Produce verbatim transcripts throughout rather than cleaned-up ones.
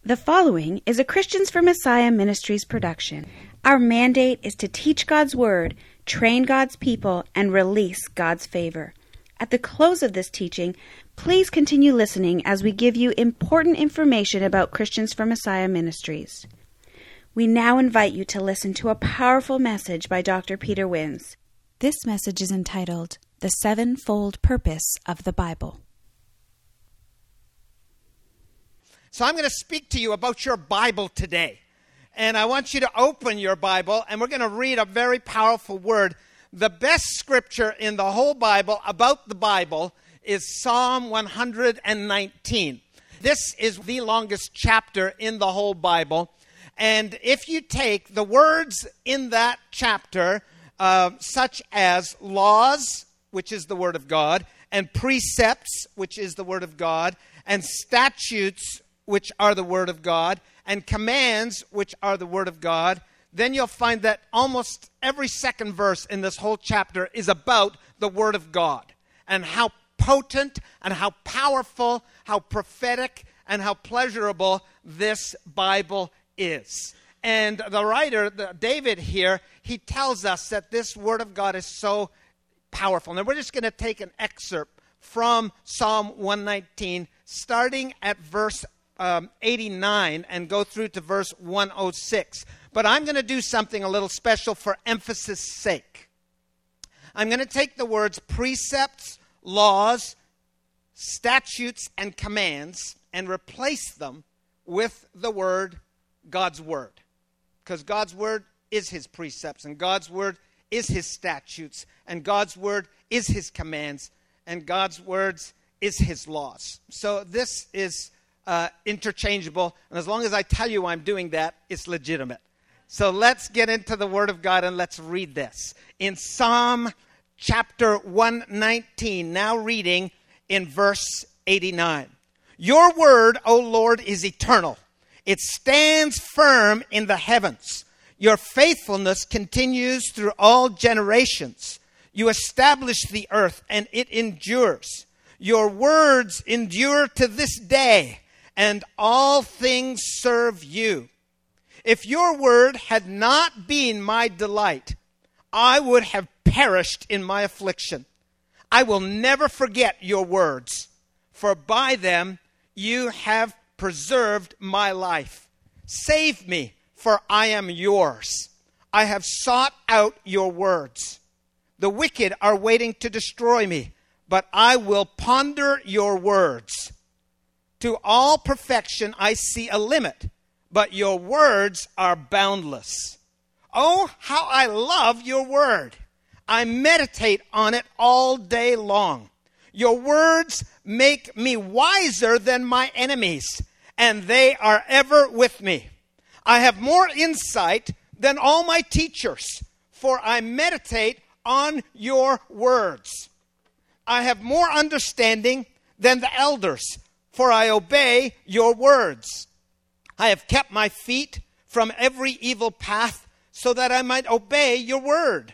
The following is a Christians for Messiah Ministries production. Our mandate is to teach God's Word, train God's people, and release God's favor. At the close of this teaching, please continue listening as we give you important information about Christians for Messiah Ministries. We now invite you to listen to a powerful message by Doctor Peter Wins. This message is entitled, The Sevenfold Purpose of the Bible. So I'm going to speak to you about your Bible today. And I want you to open your Bible, and we're going to read a very powerful word. The best scripture in the whole Bible about the Bible is Psalm one hundred nineteen. This is the longest chapter in the whole Bible. And if you take the words in that chapter, uh, such as laws, which is the Word of God, and precepts, which is the Word of God, and statutes, which are the Word of God, and commands, which are the Word of God, then you'll find that almost every second verse in this whole chapter is about the Word of God and how potent and how powerful, how prophetic, and how pleasurable this Bible is. And the writer, the, David here, he tells us that this Word of God is so powerful. Now we're just going to take an excerpt from Psalm one nineteen, starting at verse Um, eighty-nine and go through to verse one oh six. But I'm going to do something a little special for emphasis sake. I'm going to take the words precepts, laws, statutes, and commands and replace them with the word God's Word. Because God's Word is His precepts, and God's Word is His statutes, and God's Word is His commands, and God's words is His laws. So this is Uh, interchangeable, and as long as I tell you I'm doing that, it's legitimate. So let's get into the Word of God and let's read this. In Psalm chapter one nineteen, now reading in verse eighty-nine. Your word, O Lord, is eternal. It stands firm in the heavens. Your faithfulness continues through all generations. You establish the earth and it endures. Your words endure to this day, and all things serve you. If your word had not been my delight, I would have perished in my affliction. I will never forget your words, for by them you have preserved my life. Save me, for I am yours. I have sought out your words. The wicked are waiting to destroy me, but I will ponder your words. To all perfection I see a limit, but your words are boundless. Oh, how I love your word. I meditate on it all day long. Your words make me wiser than my enemies, and they are ever with me. I have more insight than all my teachers, for I meditate on your words. I have more understanding than the elders, for I obey your words. I have kept my feet from every evil path so that I might obey your word.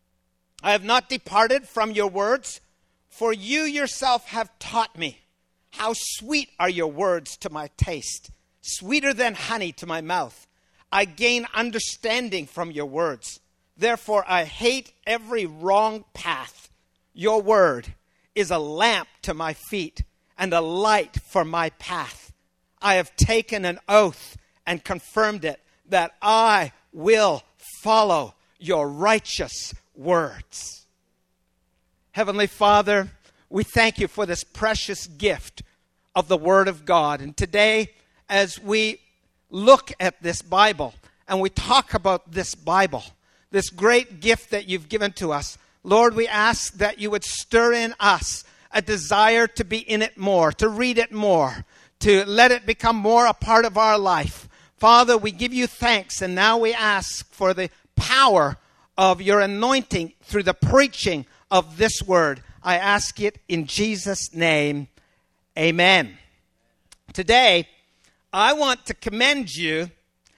I have not departed from your words, for you yourself have taught me. How sweet are your words to my taste, sweeter than honey to my mouth. I gain understanding from your words. Therefore I hate every wrong path. Your word is a lamp to my feet and a light for my path. I have taken an oath and confirmed it, that I will follow your righteous words. Heavenly Father, we thank you for this precious gift of the Word of God. And today, as we look at this Bible and we talk about this Bible, this great gift that you've given to us, Lord, we ask that you would stir in us a desire to be in it more, to read it more, to let it become more a part of our life. Father, we give you thanks, and now we ask for the power of your anointing through the preaching of this word. I ask it in Jesus' name. Amen. Today, I want to commend you,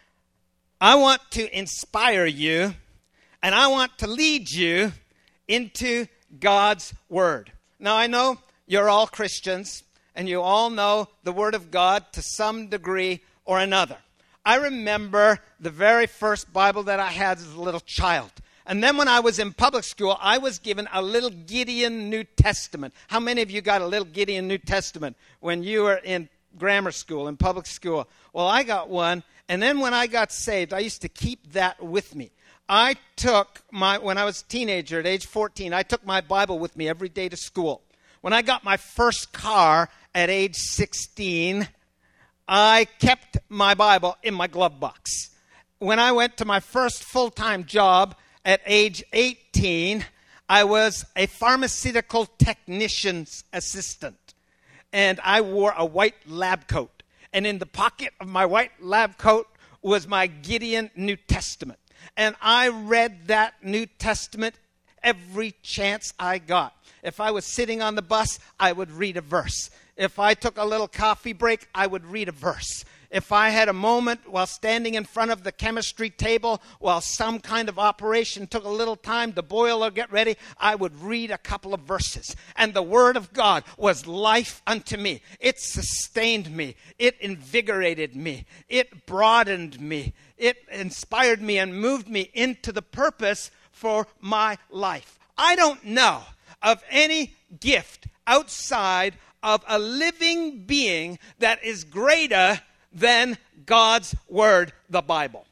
I want to inspire you, and I want to lead you into God's word. Now, I know you're all Christians, and you all know the Word of God to some degree or another. I remember the very first Bible that I had as a little child. And then when I was in public school, I was given a little Gideon New Testament. How many of you got a little Gideon New Testament when you were in grammar school, in public school? Well, I got one. And then when I got saved, I used to keep that with me. I took my, when I was a teenager at age fourteen, I took my Bible with me every day to school. When I got my first car at age sixteen, I kept my Bible in my glove box. When I went to my first full-time job at age eighteen, I was a pharmaceutical technician's assistant. And I wore a white lab coat. And in the pocket of my white lab coat was my Gideon New Testament. And I read that New Testament every chance I got. If I was sitting on the bus, I would read a verse. If I took a little coffee break, I would read a verse. If I had a moment while standing in front of the chemistry table, while some kind of operation took a little time to boil or get ready, I would read a couple of verses. And the Word of God was life unto me. It sustained me. It invigorated me. It broadened me. It inspired me and moved me into the purpose for my life. I don't know of any gift outside of a living being that is greater than God's Word, the Bible.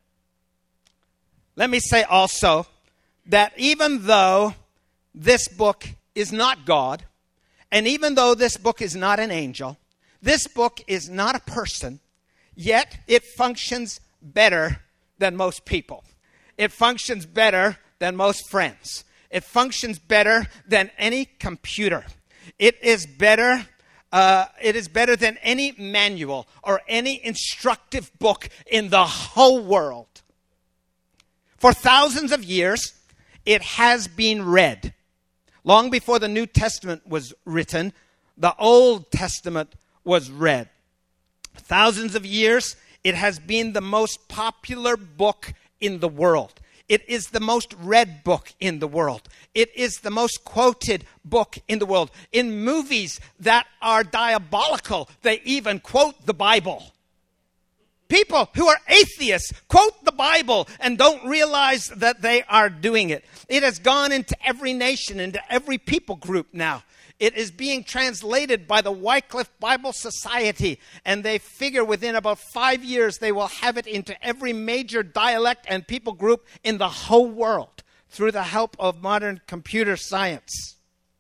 Let me say also that even though this book is not God, and even though this book is not an angel, this book is not a person, yet it functions better than most people. It functions better than most friends. It functions better than any computer. It is better Uh, it is better than any manual or any instructive book in the whole world. For thousands of years, it has been read. Long before the New Testament was written, the Old Testament was read. Thousands of years, it has been the most popular book in the world. It is the most read book in the world. It is the most quoted book in the world. In movies that are diabolical, they even quote the Bible. People who are atheists quote the Bible and don't realize that they are doing it. It has gone into every nation, into every people group now. It is being translated by the Wycliffe Bible Society, and they figure within about five years they will have it into every major dialect and people group in the whole world through the help of modern computer science.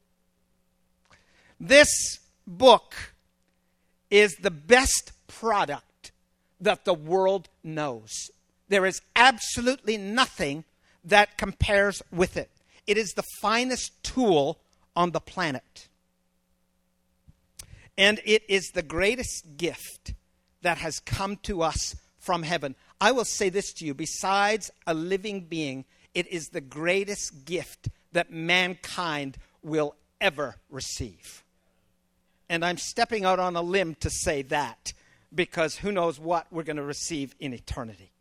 This book is the best product that the world knows. There is absolutely nothing that compares with it. It is the finest tool on the planet. And it is the greatest gift that has come to us from heaven. I will say this to you, besides a living being, it is the greatest gift that mankind will ever receive. And I'm stepping out on a limb to say that, because who knows what we're going to receive in eternity.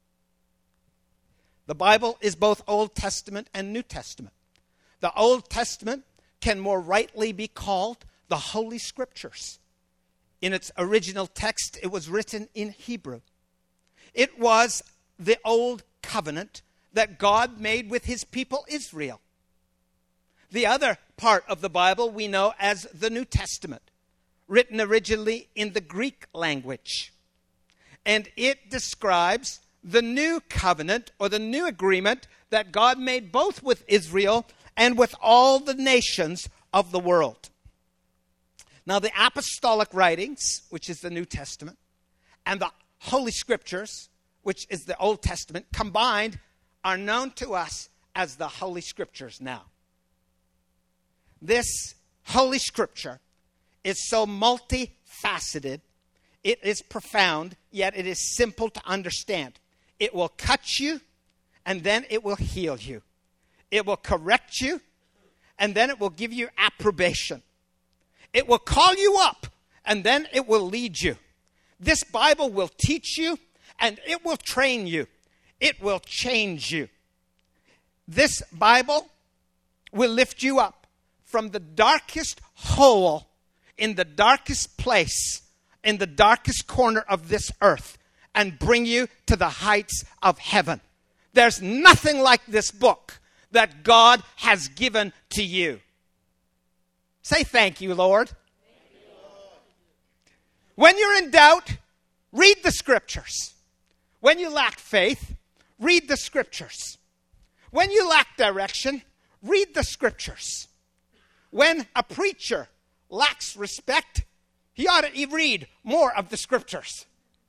The Bible is both Old Testament and New Testament. The Old Testament can more rightly be called the Holy Scriptures. In its original text, it was written in Hebrew. It was the old covenant that God made with his people Israel. The other part of the Bible we know as the New Testament, written originally in the Greek language. And it describes the new covenant or the new agreement that God made both with Israel and with all the nations of the world. Now, the apostolic writings, which is the New Testament, and the Holy Scriptures, which is the Old Testament, combined are known to us as the Holy Scriptures now. This Holy Scripture is so multifaceted, it is profound, yet it is simple to understand. It will cut you, and then it will heal you. It will correct you, and then it will give you approbation. It will call you up, and then it will lead you. This Bible will teach you, and it will train you. It will change you. This Bible will lift you up from the darkest hole in the darkest place in the darkest corner of this earth and bring you to the heights of heaven. There's nothing like this book that God has given to you. Say thank you, Lord. Thank you, Lord. When you're in doubt, read the scriptures. When you lack faith, read the scriptures. When you lack direction, read the scriptures. When a preacher lacks respect, he ought to read more of the scriptures.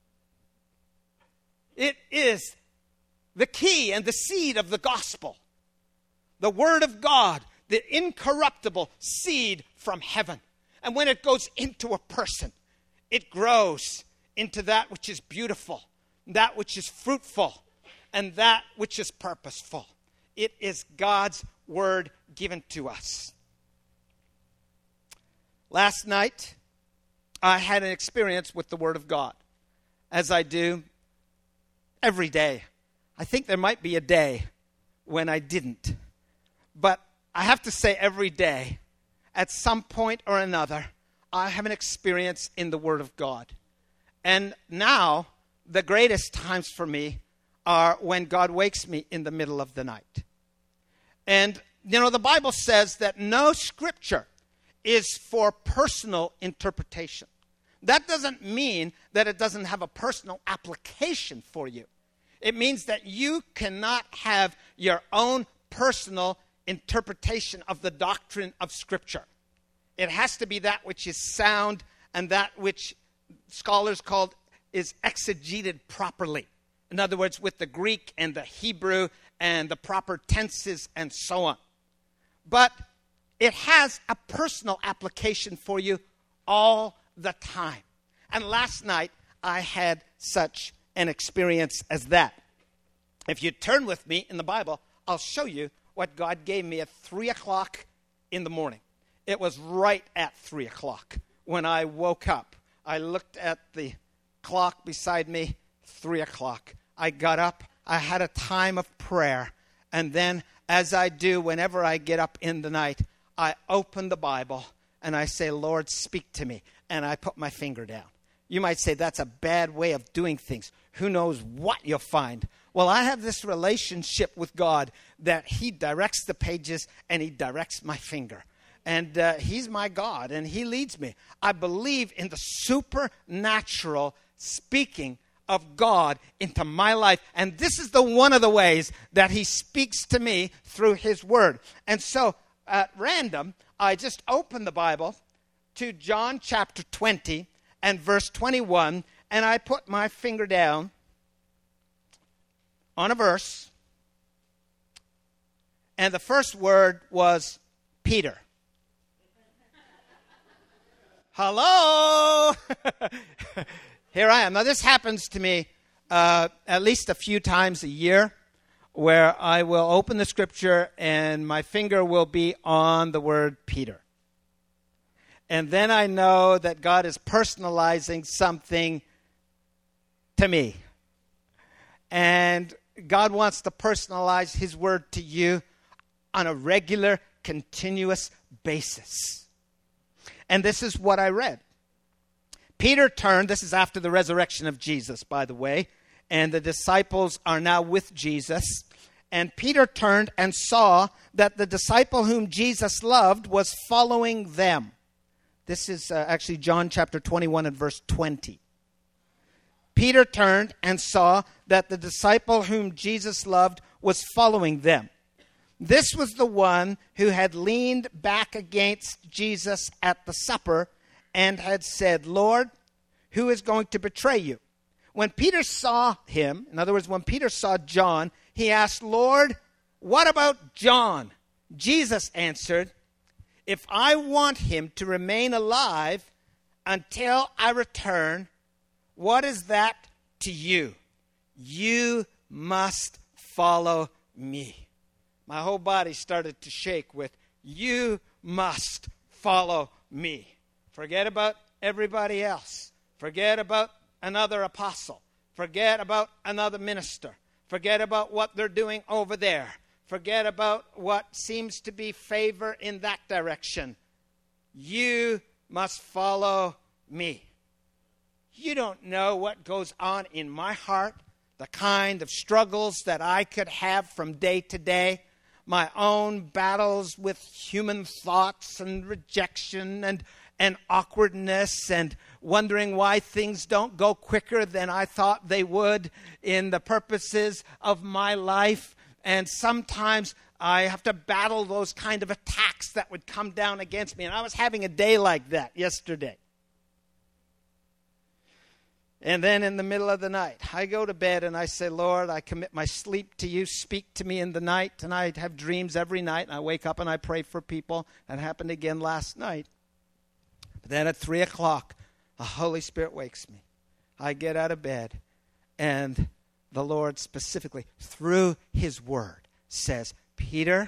It is the key and the seed of the gospel. The word of God, the incorruptible seed from heaven. And when it goes into a person, it grows into that which is beautiful, that which is fruitful, and that which is purposeful. It is God's word given to us. Last night, I had an experience with the word of God, as I do every day. I think there might be a day when I didn't. But I have to say every day, at some point or another, I have an experience in the Word of God. And now, the greatest times for me are when God wakes me in the middle of the night. And, you know, the Bible says that no scripture is for personal interpretation. That doesn't mean that it doesn't have a personal application for you. It means that you cannot have your own personal interpretation of the doctrine of Scripture. It has to be that which is sound and that which scholars call is exegeted properly. In other words, with the Greek and the Hebrew and the proper tenses and so on. But it has a personal application for you all the time. And last night, I had such an experience as that. If you turn with me in the Bible, I'll show you what God gave me at three o'clock in the morning. It was right at three o'clock when I woke up. I looked at the clock beside me, three o'clock. I got up. I had a time of prayer. And then, as I do whenever I get up in the night, I open the Bible and I say, Lord, speak to me. And I put my finger down. You might say that's a bad way of doing things. Who knows what you'll find? Well, I have this relationship with God that He directs the pages and He directs my finger. And uh, He's my God and He leads me. I believe in the supernatural speaking of God into my life. And this is the one of the ways that He speaks to me through His Word. And so, at random, I just opened the Bible to John chapter twenty and verse twenty-one, and I put my finger down on a verse, and the first word was Peter. Hello! Here I am. Now, this happens to me uh, at least a few times a year, where I will open the scripture and my finger will be on the word Peter. And then I know that God is personalizing something to me. And God wants to personalize His word to you on a regular, continuous basis. And this is what I read. Peter turned, this is after the resurrection of Jesus, by the way, and the disciples are now with Jesus. And Peter turned and saw that the disciple whom Jesus loved was following them. This is uh, actually John chapter twenty-one and verse twenty. Peter turned and saw that the disciple whom Jesus loved was following them. This was the one who had leaned back against Jesus at the supper and had said, Lord, who is going to betray you? When Peter saw him, in other words, when Peter saw John, he asked, Lord, what about John? Jesus answered, if I want him to remain alive until I return, what is that to you? You must follow me. My whole body started to shake with, you must follow me. Forget about everybody else. Forget about another apostle. Forget about another minister. Forget about what they're doing over there. Forget about what seems to be favor in that direction. You must follow me. You don't know what goes on in my heart, the kind of struggles that I could have from day to day, my own battles with human thoughts and rejection and, and awkwardness and wondering why things don't go quicker than I thought they would in the purposes of my life. And sometimes I have to battle those kind of attacks that would come down against me. And I was having a day like that yesterday. And then in the middle of the night, I go to bed and I say, Lord, I commit my sleep to you. Speak to me in the night. And I have dreams every night. And I wake up and I pray for people. That happened again last night. But then at three o'clock, the Holy Spirit wakes me. I get out of bed. And the Lord specifically, through his word, says, Peter,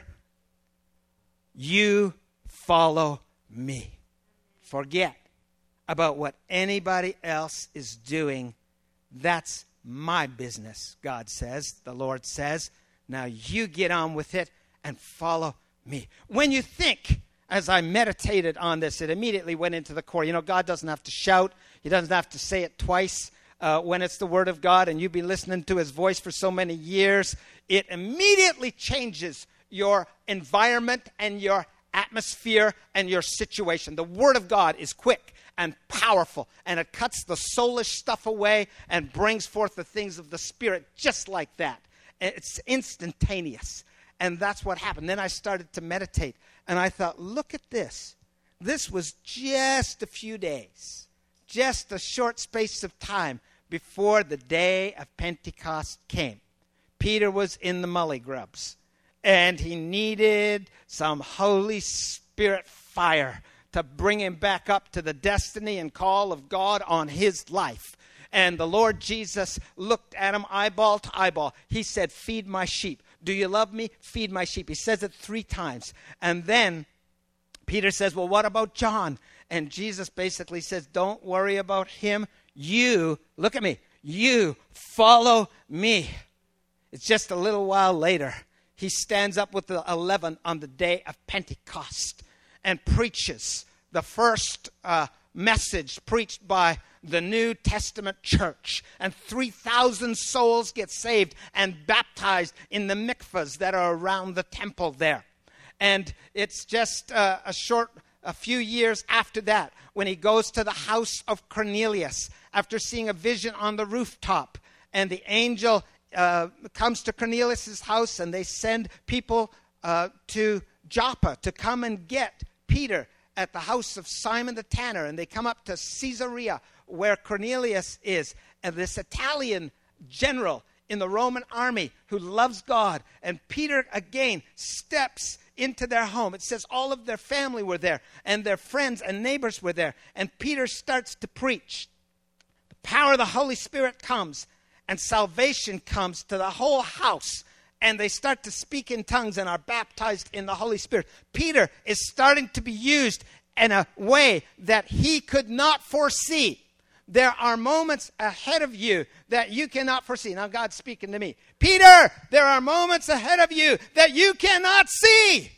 you follow me. Forget about what anybody else is doing. That's my business, God says, the Lord says. Now you get on with it and follow me. When you think, as I meditated on this, it immediately went into the core. You know, God doesn't have to shout. He doesn't have to say it twice uh, when it's the Word of God and you've been listening to his voice for so many years. It immediately changes your environment and your atmosphere and your situation. The Word of God is quick and powerful, and it cuts the soulish stuff away and brings forth the things of the Spirit just like that. It's instantaneous. And that's what happened. Then I started to meditate, and I thought, look at this. This was just a few days, just a short space of time before the day of Pentecost came. Peter was in the mully grubs, and he needed some Holy Spirit fire to bring him back up to the destiny and call of God on his life. And the Lord Jesus looked at him eyeball to eyeball. He said, feed my sheep. Do you love me? Feed my sheep. He says it three times. And then Peter says, well, what about John? And Jesus basically says, don't worry about him. You, look at me, you follow me. It's just a little while later. He stands up with the eleven on the day of Pentecost and preaches the first uh, message preached by the New Testament church. And three thousand souls get saved and baptized in the mikvahs that are around the temple there. And it's just uh, a short, a few years after that when he goes to the house of Cornelius after seeing a vision on the rooftop. And the angel uh, comes to Cornelius' house and they send people uh, to Joppa to come and get Peter at the house of Simon the tanner. And they come up to Caesarea where Cornelius is. And this Italian general in the Roman army who loves God. And Peter again steps into their home. It says all of their family were there and their friends and neighbors were there. And Peter starts to preach. The power of the Holy Spirit comes and salvation comes to the whole house. And they start to speak in tongues and are baptized in the Holy Spirit. Peter is starting to be used in a way that he could not foresee. There are moments ahead of you that you cannot foresee. Now God's speaking to me. Peter, there are moments ahead of you that you cannot see.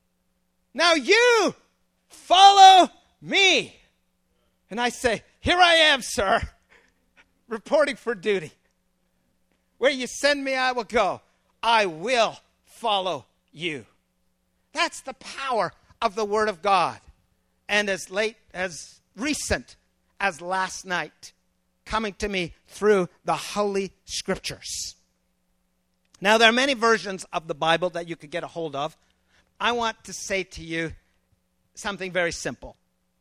Now you follow me. And I say, here I am, sir, reporting for duty. Where you send me, I will go. I will follow you. That's the power of the Word of God. And as late, as recent as last night, coming to me through the Holy Scriptures. Now, there are many versions of the Bible that you could get a hold of. I want to say to you something very simple.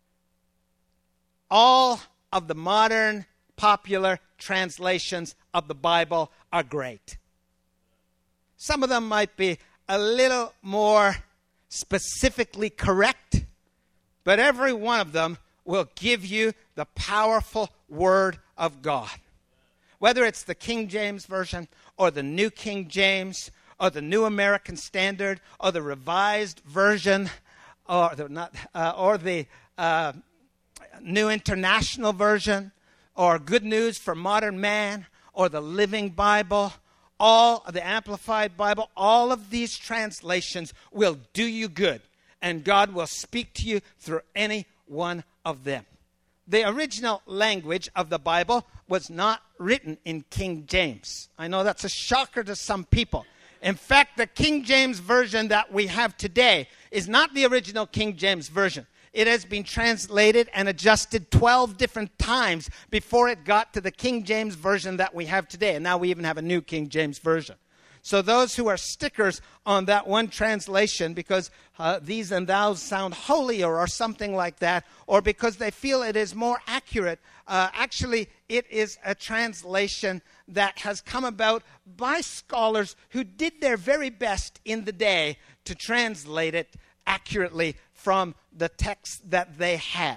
All of the modern popular translations of the Bible are great. Some of them might be a little more specifically correct, but every one of them will give you the powerful Word of God. Whether it's the King James Version or the New King James or the New American Standard or the Revised Version or the, not, uh, or the uh, New International Version or Good News for Modern Man or the Living Bible, all of the Amplified Bible, all of these translations will do you good. And God will speak to you through any one of them. the original language of the Bible was not written in King James. I know that's a shocker to some people. In fact, the King James Version that we have today is not the original King James Version. It has been translated and adjusted twelve different times before it got to the King James Version that we have today. And now we even have a new King James Version. So those who are stickers on that one translation because uh, these and thous sound holier or something like that, or because they feel it is more accurate, uh, actually it is a translation that has come about by scholars who did their very best in the day to translate it accurately from the text that they had.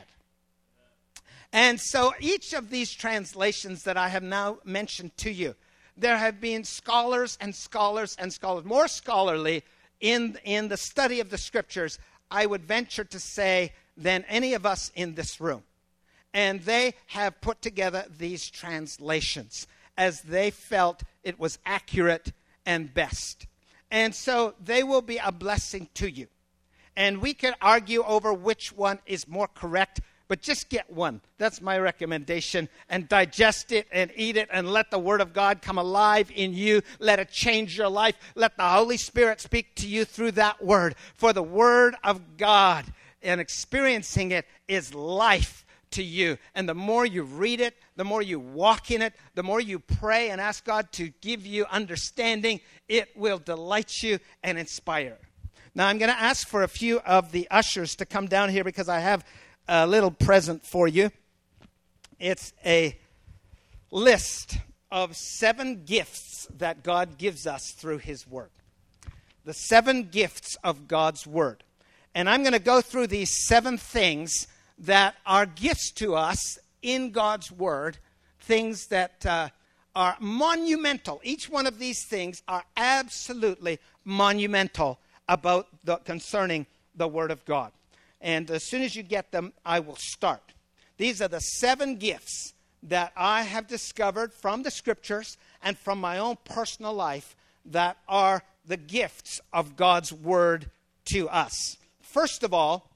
And so each of these translations that I have now mentioned to you, there have been scholars and scholars and scholars, more scholarly in, in the study of the Scriptures, I would venture to say, than any of us in this room. And they have put together these translations as they felt it was accurate and best. And so they will be a blessing to you. And we can argue over which one is more correct, but just get one. That's my recommendation. And digest it and eat it and let the Word of God come alive in you. Let it change your life. Let the Holy Spirit speak to you through that Word. For the Word of God and experiencing it is life to you. And the more you read it, the more you walk in it, the more you pray and ask God to give you understanding, it will delight you and inspire. Now, I'm going to ask for a few of the ushers to come down here because I have a little present for you. It's a list of seven gifts that God gives us through His Word. The seven gifts of God's Word. And I'm going to go through these seven things that are gifts to us in God's Word, things that uh, are monumental. Each one of these things are absolutely monumental about the, concerning the Word of God. And as soon as you get them, I will start. These are the seven gifts that I have discovered from the Scriptures and from my own personal life that are the gifts of God's Word to us. First of all,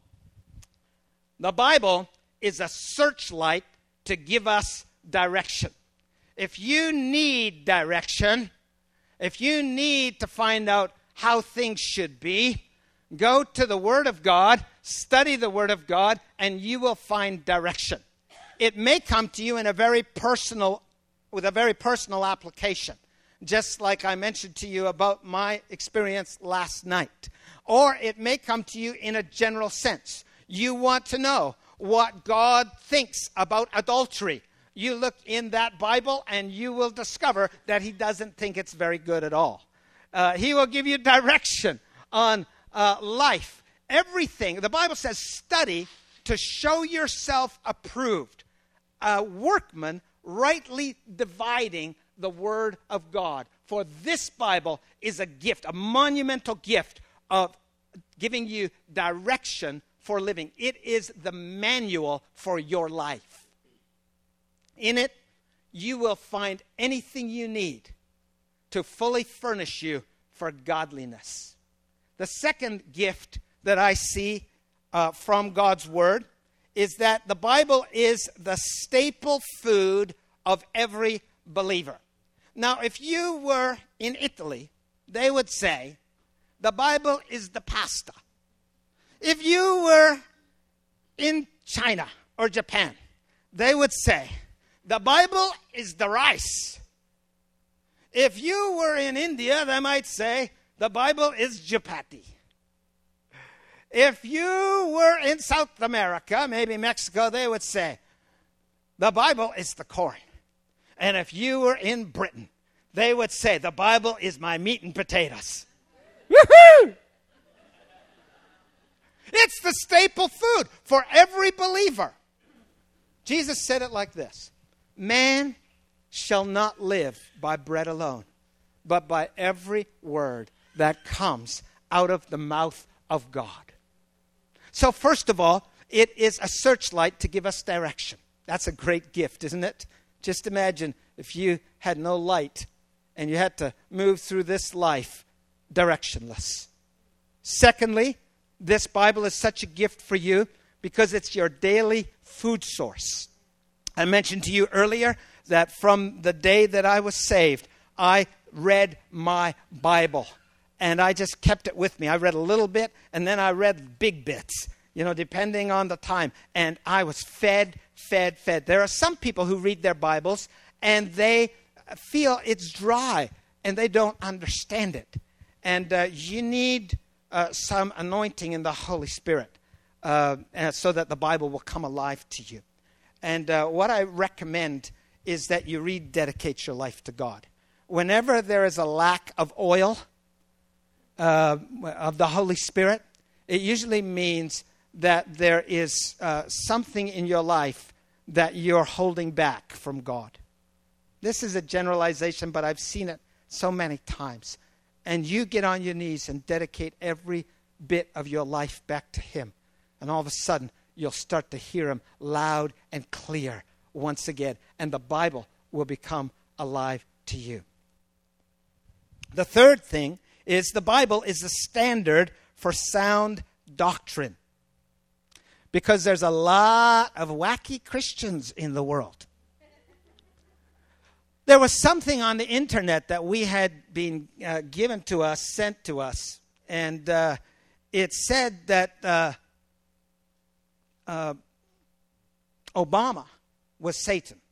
the Bible is a searchlight to give us direction. If you need direction, if you need to find out how things should be, go to the Word of God, study the Word of God, and you will find direction. It may come to you in a very personal, with a very personal application, just like I mentioned to you about my experience last night. Or it may come to you in a general sense. You want to know what God thinks about adultery. You look in that Bible and you will discover that He doesn't think it's very good at all. Uh, he will give you direction on uh, life. Everything. The Bible says, study to show yourself approved. A workman rightly dividing the Word of God. For this Bible is a gift, a monumental gift of giving you direction for living. It is the manual for your life. In it, you will find anything you need to fully furnish you for godliness. The second gift that I see uh, from God's Word is that the Bible is the staple food of every believer. Now, if you were in Italy, they would say the Bible is the pasta. If you were in China or Japan, they would say the Bible is the rice. If you were in India, they might say the Bible is chapati. If you were in South America, maybe Mexico, they would say the Bible is the corn. And if you were in Britain, they would say the Bible is my meat and potatoes. Woohoo! It's the staple food for every believer. Jesus said it like this: man shall not live by bread alone, but by every word that comes out of the mouth of God. So first of all, it is a searchlight to give us direction. That's a great gift, isn't it? Just imagine if you had no light and you had to move through this life directionless. Secondly, this Bible is such a gift for you because it's your daily food source. I mentioned to you earlier that from the day that I was saved, I read my Bible. And I just kept it with me. I read a little bit, and then I read big bits, you know, depending on the time. And I was fed, fed, fed. There are some people who read their Bibles, and they feel it's dry, and they don't understand it. And uh, you need uh, some anointing in the Holy Spirit uh, so that the Bible will come alive to you. And uh, what I recommend is that you rededicate your life to God. Whenever there is a lack of oil, Uh, of the Holy Spirit, it usually means that there is uh, something in your life that you're holding back from God. This is a generalization, but I've seen it so many times. And you get on your knees and dedicate every bit of your life back to Him. And all of a sudden, you'll start to hear Him loud and clear once again. And the Bible will become alive to you. The third thing is the Bible is the standard for sound doctrine. Because there's a lot of wacky Christians in the world. There was something on the internet that we had been uh, given to us, sent to us. And uh, it said that uh, uh, Obama was Satan.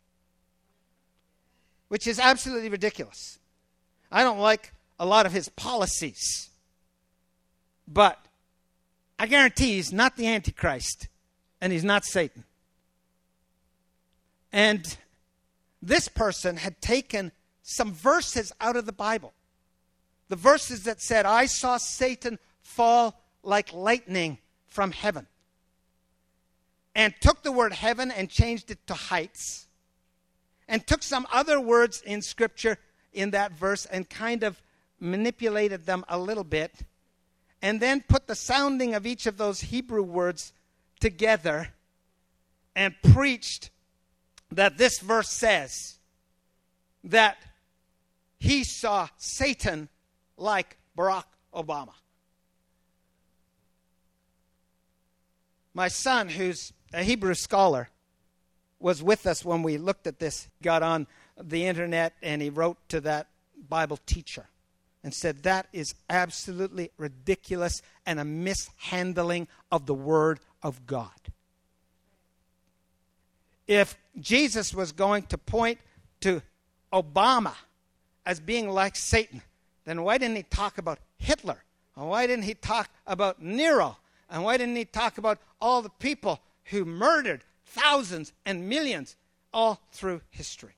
Which is absolutely ridiculous. I don't like a lot of his policies. But I guarantee he's not the Antichrist. And he's not Satan. And this person had taken some verses out of the Bible. The verses that said, I saw Satan fall like lightning from heaven. And took the word heaven and changed it to heights. And took some other words in Scripture in that verse and kind of manipulated them a little bit, and then put the sounding of each of those Hebrew words together and preached that this verse says that he saw Satan like Barack Obama. My son, who's a Hebrew scholar, was with us when we looked at this. He got on the internet and he wrote to that Bible teacher and said, that is absolutely ridiculous and a mishandling of the Word of God. If Jesus was going to point to Obama as being like Satan, then why didn't he talk about Hitler? And why didn't he talk about Nero? And why didn't he talk about all the people who murdered thousands and millions all through history?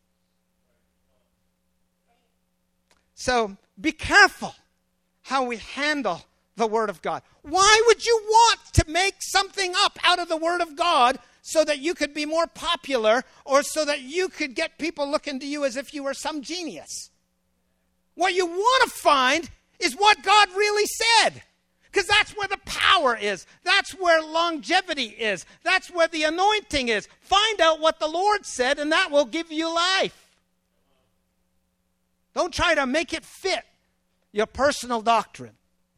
So be careful how we handle the Word of God. Why would you want to make something up out of the Word of God so that you could be more popular or so that you could get people looking to you as if you were some genius? What you want to find is what God really said. Because that's where the power is. That's where longevity is. That's where the anointing is. Find out what the Lord said, and that will give you life. Don't try to make it fit your personal doctrine.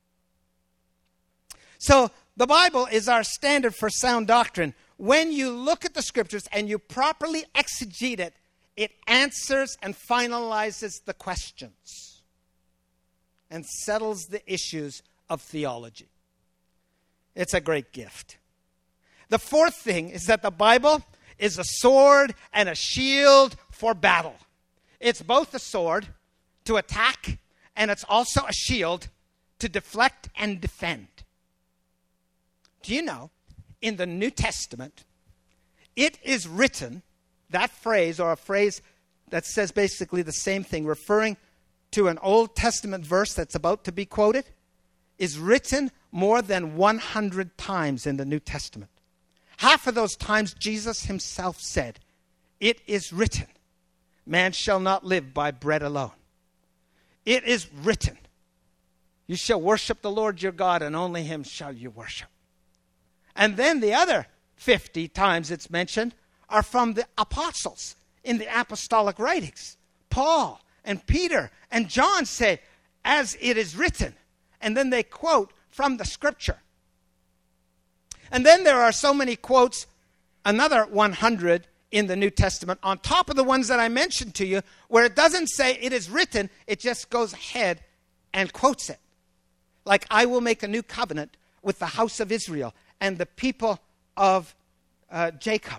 So the Bible is our standard for sound doctrine. When you look at the Scriptures and you properly exegete it, it answers and finalizes the questions and settles the issues of theology. It's a great gift. The fourth thing is that the Bible is a sword and a shield for battle. It's both a sword to attack, and it's also a shield to deflect and defend. Do you know, in the New Testament, it is written, that phrase, or a phrase that says basically the same thing, referring to an Old Testament verse that's about to be quoted, is written more than one hundred times in the New Testament. Half of those times Jesus himself said, it is written, man shall not live by bread alone. It is written, you shall worship the Lord your God, and only him shall you worship. And then the other fifty times it's mentioned are from the apostles in the apostolic writings. Paul and Peter and John say, as it is written. And then they quote from the Scripture. And then there are so many quotes another one hundred in the New Testament on top of the ones that I mentioned to you, where it doesn't say it is written, it just goes ahead and quotes it. Like, I will make a new covenant with the house of Israel and the people of uh, Jacob,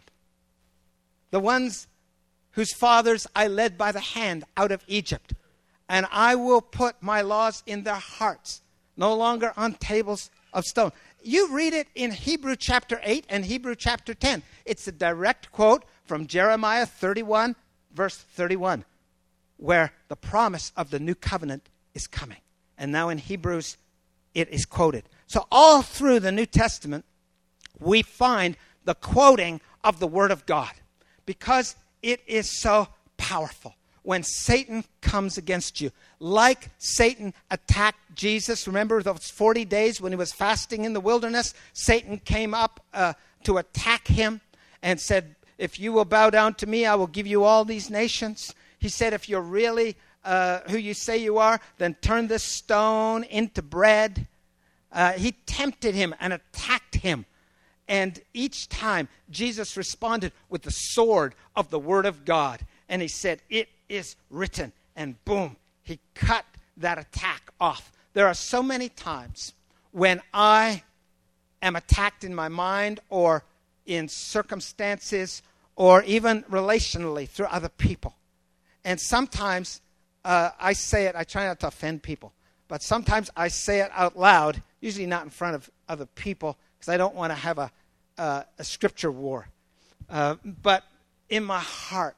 the ones whose fathers I led by the hand out of Egypt. And I will put my laws in their hearts, no longer on tables of stone. You read it in Hebrew chapter eight and Hebrew chapter ten. It's a direct quote from Jeremiah thirty-one, verse thirty-one, where the promise of the new covenant is coming. And now in Hebrews, it is quoted. So all through the New Testament, we find the quoting of the Word of God, because it is so powerful. When Satan comes against you, like Satan attacked Jesus, remember those forty days when he was fasting in the wilderness? Satan came up uh, to attack him and said, if you will bow down to me, I will give you all these nations. He said, if you're really uh, who you say you are, then turn this stone into bread. Uh, he tempted him and attacked him. And each time, Jesus responded with the sword of the Word of God. And he said, it is written. And boom, he cut that attack off. There are so many times when I am attacked in my mind or in circumstances or even relationally through other people. And sometimes uh, I say it, I try not to offend people, but sometimes I say it out loud, usually not in front of other people, because I don't want to have a, uh, a scripture war. Uh, but in my heart,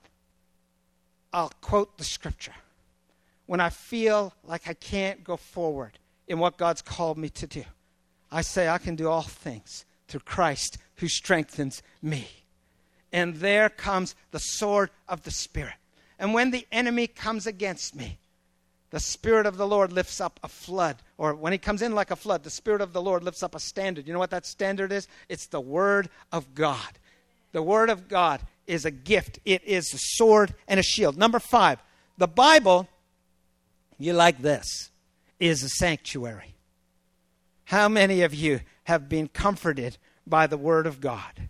I'll quote the scripture. When I feel like I can't go forward in what God's called me to do, I say I can do all things through Christ who strengthens me. And there comes the sword of the Spirit. And when the enemy comes against me, the Spirit of the Lord lifts up a flood. Or when he comes in like a flood, the Spirit of the Lord lifts up a standard. You know what that standard is? It's the Word of God. The Word of God is a gift. It is a sword and a shield. Number five, the Bible, you like this, is a sanctuary. How many of you have been comforted by the Word of God?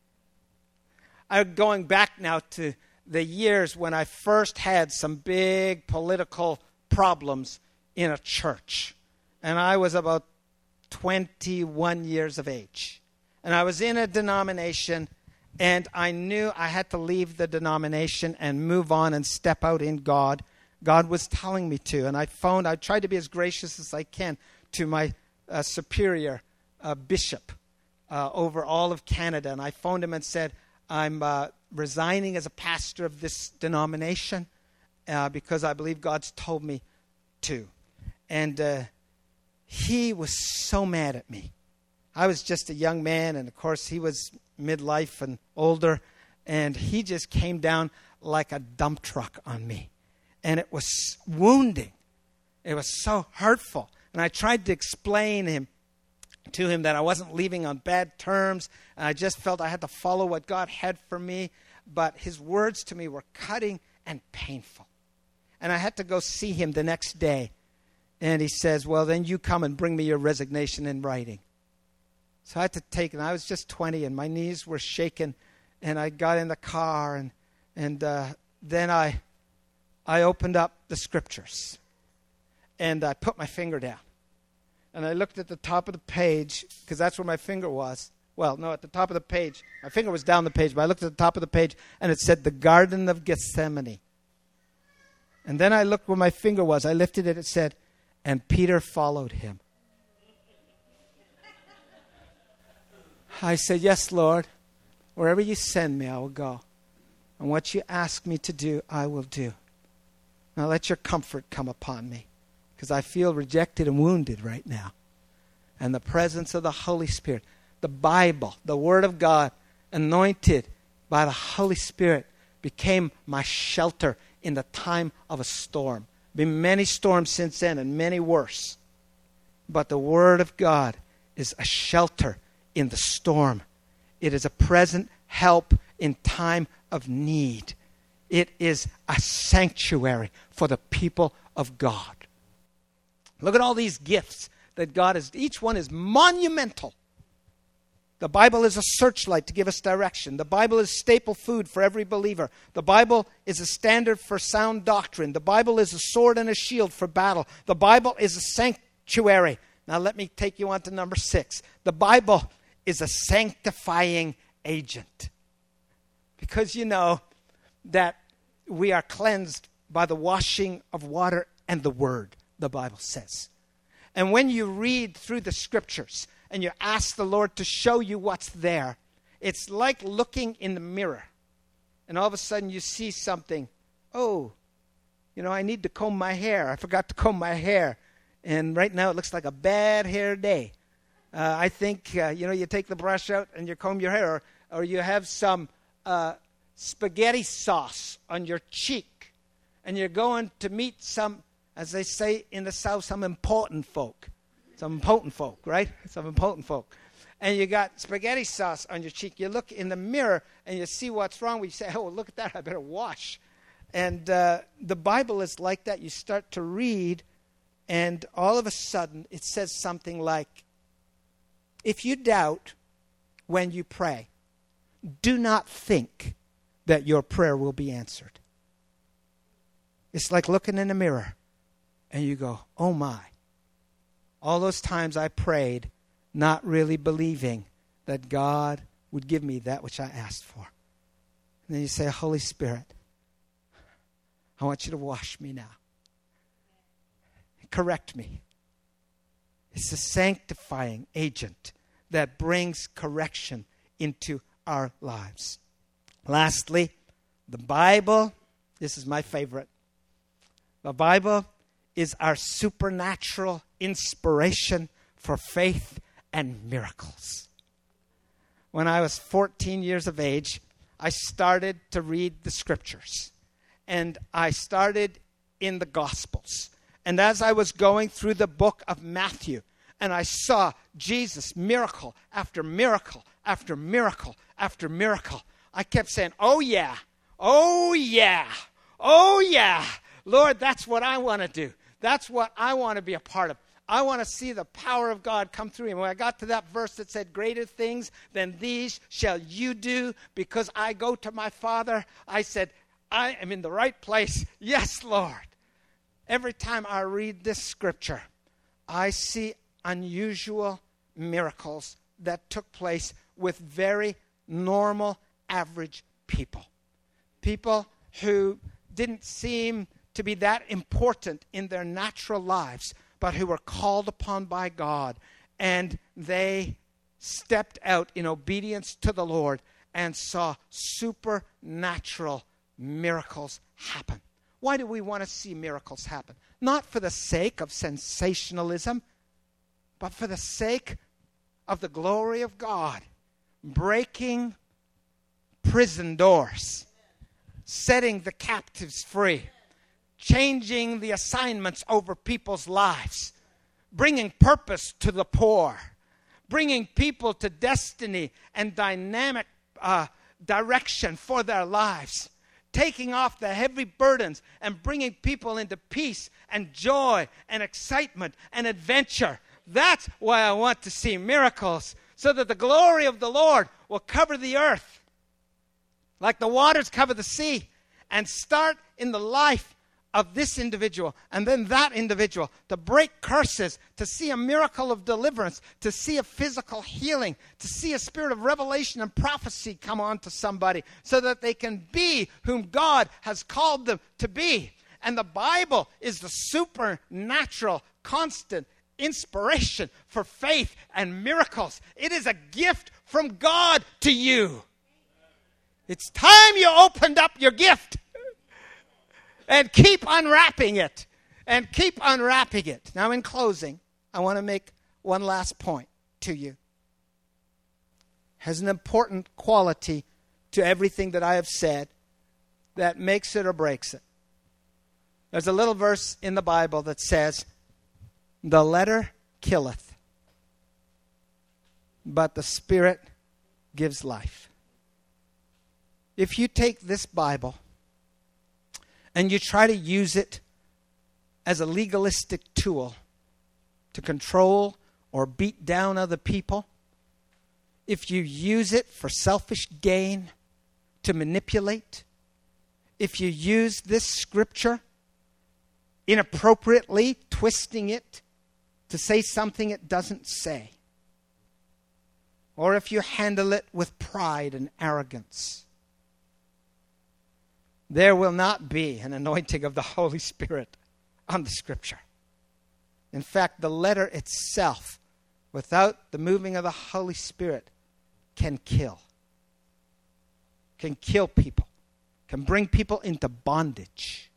I'm going back now to the years when I first had some big political problems in a church. And I was about twenty-one years of age. And I was in a denomination, and I knew I had to leave the denomination and move on and step out in God. God was telling me to. And I phoned, I tried to be as gracious as I can to my uh, superior uh, bishop uh, over all of Canada. And I phoned him and said, I'm uh, resigning as a pastor of this denomination uh, because I believe God's told me to. And uh, he was so mad at me. I was just a young man, and of course he was midlife and older, and he just came down like a dump truck on me. And it was wounding. It was so hurtful. And I tried to explain him to him that I wasn't leaving on bad terms, and I just felt I had to follow what God had for me. But his words to me were cutting and painful. And I had to go see him the next day. And he says, well, then you come and bring me your resignation in writing. So I had to take it. And I was just twenty, and my knees were shaking. And I got in the car, and and uh, then I I opened up the scriptures. And I put my finger down. And I looked at the top of the page, because that's where my finger was. Well, no, at the top of the page. My finger was down the page, but I looked at the top of the page, and it said, the Garden of Gethsemane. And then I looked where my finger was. I lifted it, it said, and Peter followed him. I said, yes, Lord, wherever you send me, I will go. And what you ask me to do, I will do. Now let your comfort come upon me, because I feel rejected and wounded right now. And the presence of the Holy Spirit, the Bible, the Word of God, anointed by the Holy Spirit, became my shelter in the time of a storm. Been many storms since then, and many worse. But the Word of God is a shelter in the storm. It is a present help in time of need. It is a sanctuary for the people of God. Look at all these gifts that God has. Each one is monumental. The Bible is a searchlight to give us direction. The Bible is staple food for every believer. The Bible is a standard for sound doctrine. The Bible is a sword and a shield for battle. The Bible is a sanctuary. Now let me take you on to number six. The Bible is a sanctifying agent. Because you know that we are cleansed by the washing of water and the Word, the Bible says. And when you read through the Scriptures and you ask the Lord to show you what's there, it's like looking in the mirror. And all of a sudden you see something. Oh, you know, I need to comb my hair. I forgot to comb my hair. And right now it looks like a bad hair day. Uh, I think, uh, you know, you take the brush out and you comb your hair. Or, or you have some uh, spaghetti sauce on your cheek. And you're going to meet some, as they say in the South, some important folk. Some important folk, right? Some important folk. And you got spaghetti sauce on your cheek. You look in the mirror and you see what's wrong. You say, oh, look at that. I better wash. And uh, the Bible is like that. You start to read, and all of a sudden it says something like, if you doubt when you pray, do not think that your prayer will be answered. It's like looking in a mirror and you go, oh my. All those times I prayed, not really believing that God would give me that which I asked for. And then you say, Holy Spirit, I want you to wash me now. Correct me. It's a sanctifying agent that brings correction into our lives. Lastly, the Bible, this is my favorite. The Bible is our supernatural inspiration for faith and miracles. When I was fourteen years of age, I started to read the Scriptures. And I started in the Gospels. And as I was going through the book of Matthew, and I saw Jesus miracle after miracle after miracle after miracle, I kept saying, oh yeah, oh yeah, oh yeah. Lord, that's what I want to do. That's what I want to be a part of. I want to see the power of God come through. And when I got to that verse that said, greater things than these shall you do because I go to my Father, I said, I am in the right place. Yes, Lord. Every time I read this scripture, I see unusual miracles that took place with very normal, average people. People who didn't seem to be that important in their natural lives, but who were called upon by God, and they stepped out in obedience to the Lord and saw supernatural miracles happen. Why do we want to see miracles happen? Not for the sake of sensationalism, but for the sake of the glory of God, breaking prison doors, setting the captives free, changing the assignments over people's lives, bringing purpose to the poor, bringing people to destiny and dynamic uh, direction for their lives, taking off the heavy burdens and bringing people into peace and joy and excitement and adventure. That's why I want to see miracles, so that the glory of the Lord will cover the earth like the waters cover the sea, and start in the life of this individual and then that individual, to break curses, to see a miracle of deliverance, to see a physical healing, to see a spirit of revelation and prophecy come on to somebody so that they can be whom God has called them to be. And the Bible is the supernatural, constant inspiration for faith and miracles. It is a gift from God to you. It's time you opened up your gift. And keep unwrapping it. And keep unwrapping it. Now, in closing, I want to make one last point to you. It has an important quality to everything that I have said that makes it or breaks it. There's a little verse in the Bible that says, the letter killeth, but the Spirit gives life. If you take this Bible and you try to use it as a legalistic tool to control or beat down other people, if you use it for selfish gain, to manipulate, if you use this scripture inappropriately, twisting it to say something it doesn't say, or if you handle it with pride and arrogance, there will not be an anointing of the Holy Spirit on the scripture. In fact, the letter itself, without the moving of the Holy Spirit, can kill. Can kill people. Can bring people into bondage.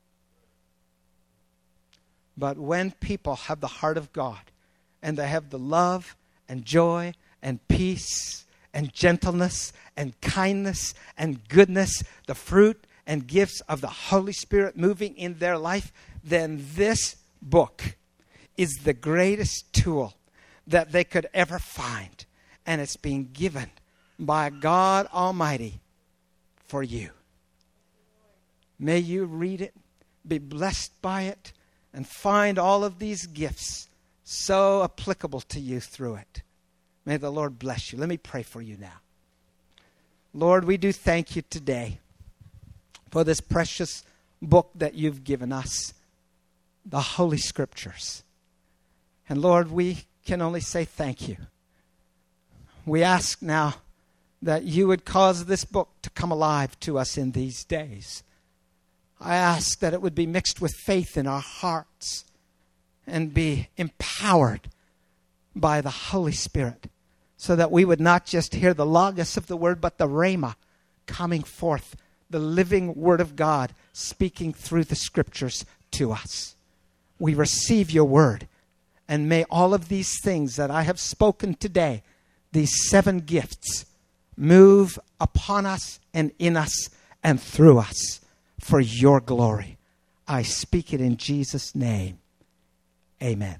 But when people have the heart of God, and they have the love and joy and peace and gentleness and kindness and goodness, the fruit and gifts of the Holy Spirit moving in their life, then this book is the greatest tool that they could ever find. And it's being given by God Almighty for you. May you read it, be blessed by it, and find all of these gifts so applicable to you through it. May the Lord bless you. Let me pray for you now. Lord, we do thank you today for this precious book that you've given us, the Holy Scriptures. And Lord, we can only say thank you. We ask now that you would cause this book to come alive to us in these days. I ask that it would be mixed with faith in our hearts and be empowered by the Holy Spirit, so that we would not just hear the logos of the word, but the rhema coming forth, the living word of God speaking through the scriptures to us. We receive your word, and may all of these things that I have spoken today, these seven gifts, move upon us and in us and through us for your glory. I speak it in Jesus' name. Amen.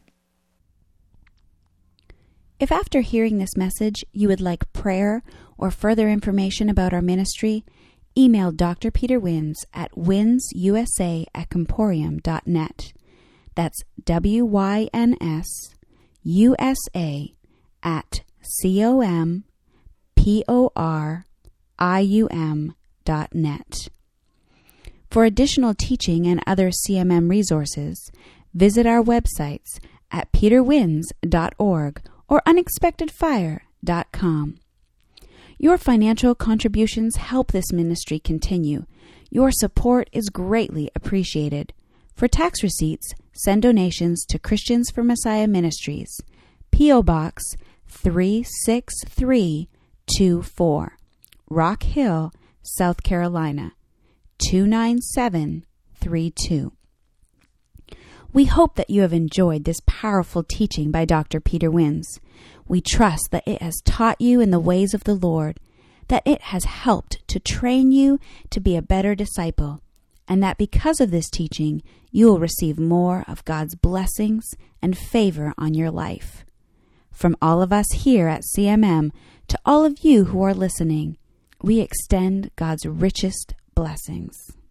If after hearing this message you would like prayer or further information about our ministry, email Doctor Peter Wins at winsusa at comporium dot net. That's W Y N S U S A at C O M P O R I U M dot net. For additional teaching and other C M M resources, visit our websites at peter wins dot org or unexpected fire dot com. Your financial contributions help this ministry continue. Your support is greatly appreciated. For tax receipts, send donations to Christians for Messiah Ministries, P O Box three six three two four, Rock Hill, South Carolina, two nine seven three two. We hope that you have enjoyed this powerful teaching by Doctor Peter Wins. We trust that it has taught you in the ways of the Lord, that it has helped to train you to be a better disciple, and that because of this teaching, you will receive more of God's blessings and favor on your life. From all of us here at C M M to all of you who are listening, we extend God's richest blessings.